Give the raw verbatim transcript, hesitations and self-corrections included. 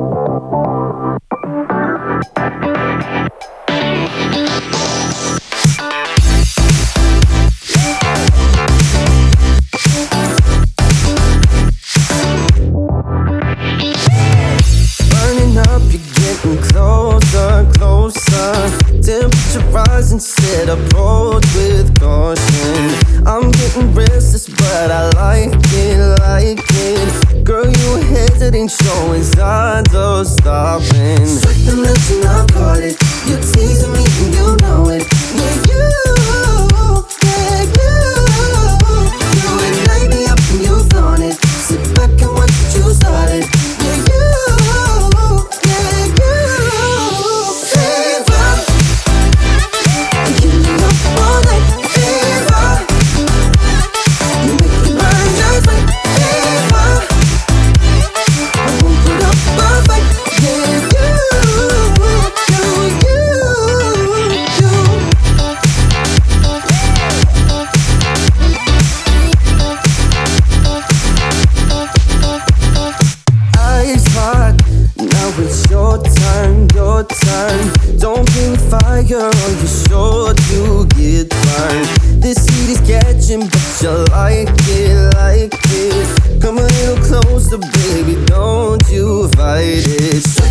Instead approach with caution. I'm getting restless, but I like it, like it. Girl, you hesitate, showing signs of stopping. Strike the legend, I've caught it. You're teasing me and you know it. Yeah, you, yeah, you. You ignite me up and you flaunt it. Sit back and watch what you started. Yeah, you, yeah, you. Fever. All night fever. You make me burn just like fever. I won't put up a fight. Yeah, you, you, you, you. Ice hot, now it's your turn, your turn. Don't play with fire or you're sure to get burned. This heat is catching, but you like it, like it. Come a little closer, baby, don't you fight it.